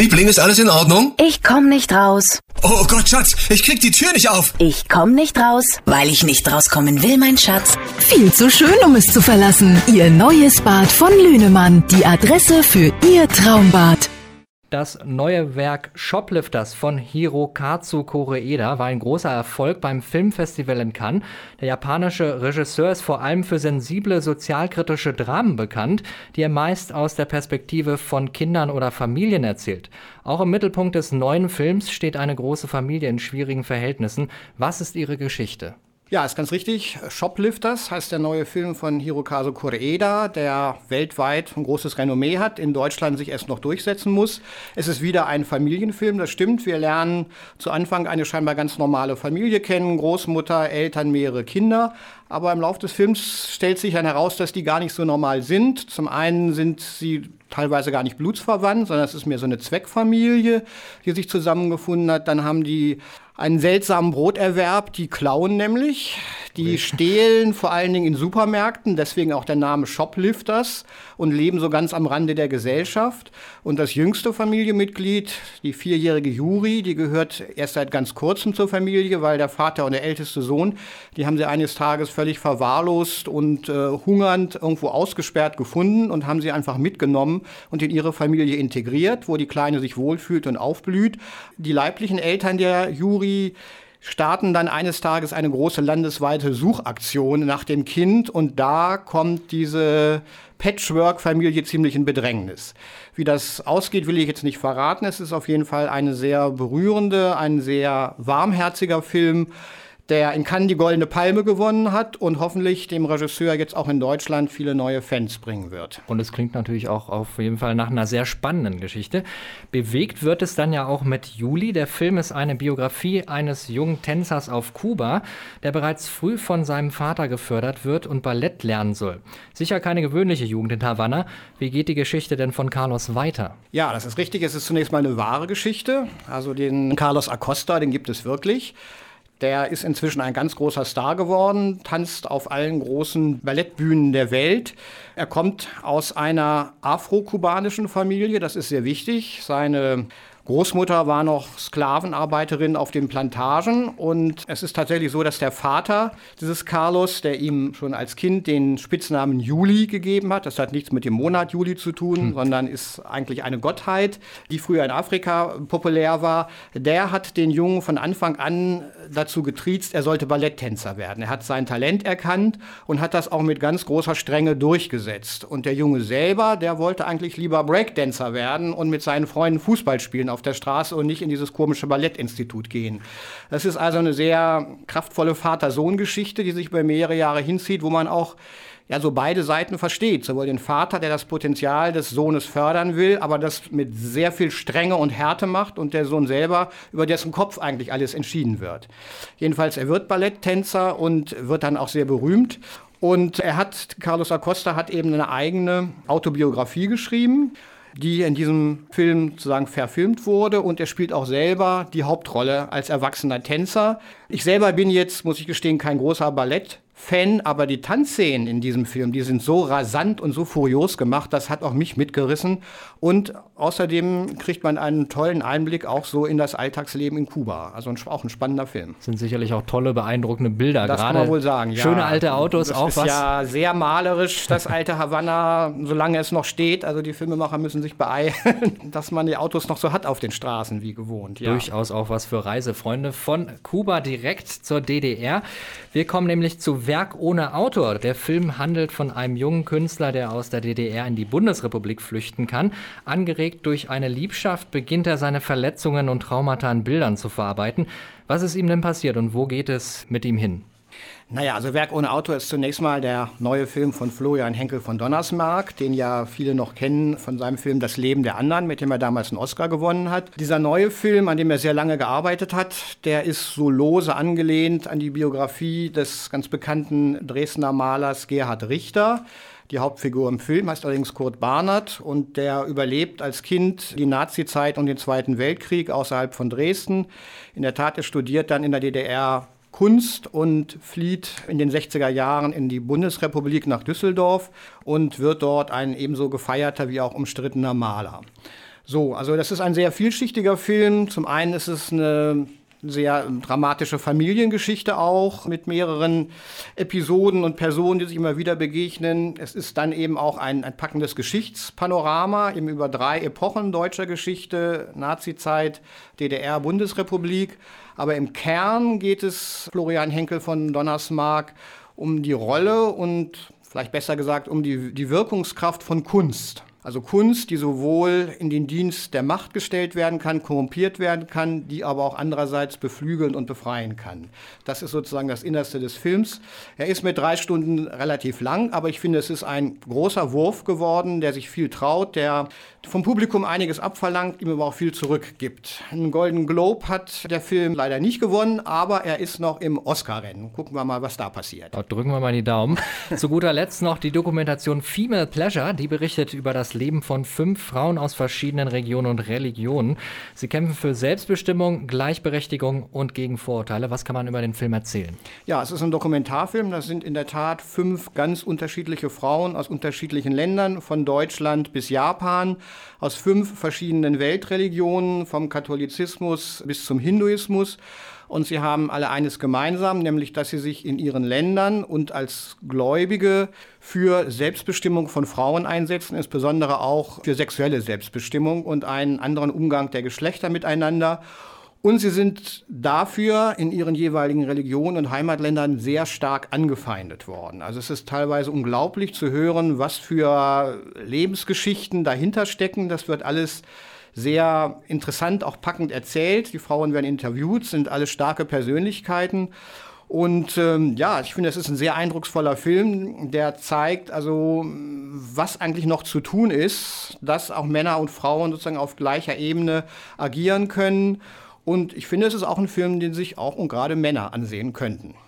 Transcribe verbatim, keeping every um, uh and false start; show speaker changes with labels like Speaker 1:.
Speaker 1: Liebling, ist alles in Ordnung?
Speaker 2: Ich komm nicht raus.
Speaker 1: Oh Gott, Schatz, ich krieg die Tür nicht auf.
Speaker 2: Ich komm nicht raus, weil ich nicht rauskommen will, mein Schatz.
Speaker 3: Viel zu schön, um es zu verlassen. Ihr neues Bad von Lünemann. Die Adresse für Ihr Traumbad.
Speaker 4: Das neue Werk Shoplifters von Hirokazu Koreeda war ein großer Erfolg beim Filmfestival in Cannes. Der japanische Regisseur ist vor allem für sensible sozialkritische Dramen bekannt, die er meist aus der Perspektive von Kindern oder Familien erzählt. Auch im Mittelpunkt des neuen Films steht eine große Familie in schwierigen Verhältnissen. Was ist ihre Geschichte?
Speaker 5: Ja, ist ganz richtig. Shoplifters heißt der neue Film von Hirokazu Koreeda, der weltweit ein großes Renommee hat, in Deutschland sich erst noch durchsetzen muss. Es ist wieder ein Familienfilm, das stimmt. Wir lernen zu Anfang eine scheinbar ganz normale Familie kennen, Großmutter, Eltern, mehrere Kinder. Aber im Laufe des Films stellt sich dann heraus, dass die gar nicht so normal sind. Zum einen sind sie teilweise gar nicht blutsverwandt, sondern es ist mehr so eine Zweckfamilie, die sich zusammengefunden hat. Dann haben die einen seltsamen Broterwerb, die klauen nämlich. Die stehlen vor allen Dingen in Supermärkten, deswegen auch der Name Shoplifters, und leben so ganz am Rande der Gesellschaft. Und das jüngste Familienmitglied, die vierjährige Yuri, die gehört erst seit ganz kurzem zur Familie, weil der Vater und der älteste Sohn, die haben sie eines Tages völlig verwahrlost und äh, hungernd irgendwo ausgesperrt gefunden und haben sie einfach mitgenommen und in ihre Familie integriert, wo die Kleine sich wohlfühlt und aufblüht. Die leiblichen Eltern der Yuri starten dann eines Tages eine große landesweite Suchaktion nach dem Kind, und da kommt diese Patchwork-Familie ziemlich in Bedrängnis. Wie das ausgeht, will ich jetzt nicht verraten. Es ist auf jeden Fall eine sehr berührende, ein sehr warmherziger Film, der in Cannes die Goldene Palme gewonnen hat und hoffentlich dem Regisseur jetzt auch in Deutschland viele neue Fans bringen wird.
Speaker 4: Und es klingt natürlich auch auf jeden Fall nach einer sehr spannenden Geschichte. Bewegt wird es dann ja auch mit Juli. Der Film ist eine Biografie eines jungen Tänzers auf Kuba, der bereits früh von seinem Vater gefördert wird und Ballett lernen soll. Sicher keine gewöhnliche Jugend in Havanna. Wie geht die Geschichte denn von Carlos weiter?
Speaker 5: Ja, das ist richtig. Es ist zunächst mal eine wahre Geschichte. Also den Carlos Acosta, den gibt es wirklich. Der ist inzwischen ein ganz großer Star geworden, tanzt auf allen großen Ballettbühnen der Welt. Er kommt aus einer afro-kubanischen Familie, das ist sehr wichtig. Seine Großmutter war noch Sklavenarbeiterin auf den Plantagen, und es ist tatsächlich so, dass der Vater dieses Carlos, der ihm schon als Kind den Spitznamen Juli gegeben hat, das hat nichts mit dem Monat Juli zu tun, hm. sondern ist eigentlich eine Gottheit, die früher in Afrika populär war, der hat den Jungen von Anfang an dazu getriezt, er sollte Balletttänzer werden. Er hat sein Talent erkannt und hat das auch mit ganz großer Strenge durchgesetzt. Und der Junge selber, der wollte eigentlich lieber Breakdancer werden und mit seinen Freunden Fußball spielen auf der Straße und nicht in dieses komische Ballettinstitut gehen. Das ist also eine sehr kraftvolle Vater-Sohn-Geschichte, die sich über mehrere Jahre hinzieht, wo man auch ja so beide Seiten versteht. Sowohl den Vater, der das Potenzial des Sohnes fördern will, aber das mit sehr viel Strenge und Härte macht, und der Sohn selber, über dessen Kopf eigentlich alles entschieden wird. Jedenfalls, er wird Balletttänzer und wird dann auch sehr berühmt. Und er hat, Carlos Acosta hat eben eine eigene Autobiografie geschrieben, die in diesem Film sozusagen verfilmt wurde, und er spielt auch selber die Hauptrolle als erwachsener Tänzer. Ich selber bin jetzt, muss ich gestehen, kein großer Ballett-Fan, aber die Tanzszenen in diesem Film, die sind so rasant und so furios gemacht, das hat auch mich mitgerissen, und außerdem kriegt man einen tollen Einblick auch so in das Alltagsleben in Kuba. Also ein, auch ein spannender Film.
Speaker 4: Sind sicherlich auch tolle, beeindruckende Bilder.
Speaker 5: Das
Speaker 4: Gerade
Speaker 5: kann man wohl sagen, ja.
Speaker 4: Schöne alte Autos,
Speaker 5: das
Speaker 4: auch
Speaker 5: ist
Speaker 4: was.
Speaker 5: Ja, sehr malerisch, das alte Havanna, solange es noch steht. Also die Filmemacher müssen sich beeilen, dass man die Autos noch so hat auf den Straßen wie gewohnt. Ja.
Speaker 4: Durchaus auch was für Reisefreunde. Von Kuba direkt zur D D R. Wir kommen nämlich zu Werk ohne Autor. Der Film handelt von einem jungen Künstler, der aus der D D R in die Bundesrepublik flüchten kann. Angeregt durch eine Liebschaft beginnt er, seine Verletzungen und Traumata in Bildern zu verarbeiten. Was ist ihm denn passiert und wo geht es mit ihm hin?
Speaker 5: Naja, also Werk ohne Autor ist zunächst mal der neue Film von Florian Henkel von Donnersmarck, den ja viele noch kennen von seinem Film Das Leben der anderen, mit dem er damals einen Oscar gewonnen hat. Dieser neue Film, an dem er sehr lange gearbeitet hat, der ist so lose angelehnt an die Biografie des ganz bekannten Dresdner Malers Gerhard Richter. Die Hauptfigur im Film heißt allerdings Kurt Barnert, und der überlebt als Kind die Nazizeit und den Zweiten Weltkrieg außerhalb von Dresden. In der Tat, er studiert dann in der D D R Kunst und flieht in den sechziger Jahren in die Bundesrepublik nach Düsseldorf und wird dort ein ebenso gefeierter wie auch umstrittener Maler. So, also das ist ein sehr vielschichtiger Film. Zum einen ist es eine sehr dramatische Familiengeschichte auch mit mehreren Episoden und Personen, die sich immer wieder begegnen. Es ist dann eben auch ein, ein packendes Geschichtspanorama eben über drei Epochen deutscher Geschichte, Nazizeit, D D R, Bundesrepublik. Aber im Kern geht es Florian Henkel von Donnersmarck um die Rolle und vielleicht besser gesagt um die, die Wirkungskraft von Kunst. Also Kunst, die sowohl in den Dienst der Macht gestellt werden kann, korrumpiert werden kann, die aber auch andererseits beflügeln und befreien kann. Das ist sozusagen das Innerste des Films. Er ist mit drei Stunden relativ lang, aber ich finde, es ist ein großer Wurf geworden, der sich viel traut, der vom Publikum einiges abverlangt, ihm aber auch viel zurückgibt. Einen Golden Globe hat der Film leider nicht gewonnen, aber er ist noch im Oscar-Rennen. Gucken wir mal, was da passiert.
Speaker 4: Dort drücken wir mal die Daumen. Zu guter Letzt noch die Dokumentation Female Pleasure, die berichtet über das Leben von fünf Frauen aus verschiedenen Regionen und Religionen. Sie kämpfen für Selbstbestimmung, Gleichberechtigung und gegen Vorurteile. Was kann man über den Film erzählen?
Speaker 5: Ja, es ist ein Dokumentarfilm. Das sind in der Tat fünf ganz unterschiedliche Frauen aus unterschiedlichen Ländern, von Deutschland bis Japan, aus fünf verschiedenen Weltreligionen, vom Katholizismus bis zum Hinduismus. Und sie haben alle eines gemeinsam, nämlich dass sie sich in ihren Ländern und als Gläubige für Selbstbestimmung von Frauen einsetzen, insbesondere auch für sexuelle Selbstbestimmung und einen anderen Umgang der Geschlechter miteinander. Und sie sind dafür in ihren jeweiligen Religionen und Heimatländern sehr stark angefeindet worden. Also es ist teilweise unglaublich zu hören, was für Lebensgeschichten dahinter stecken. Das wird alles sehr interessant, auch packend erzählt. Die Frauen werden interviewt, sind alle starke Persönlichkeiten. Und ähm, ja, ich finde, es ist ein sehr eindrucksvoller Film, der zeigt, also was eigentlich noch zu tun ist, dass auch Männer und Frauen sozusagen auf gleicher Ebene agieren können. Und ich finde, es ist auch ein Film, den sich auch und gerade Männer ansehen könnten.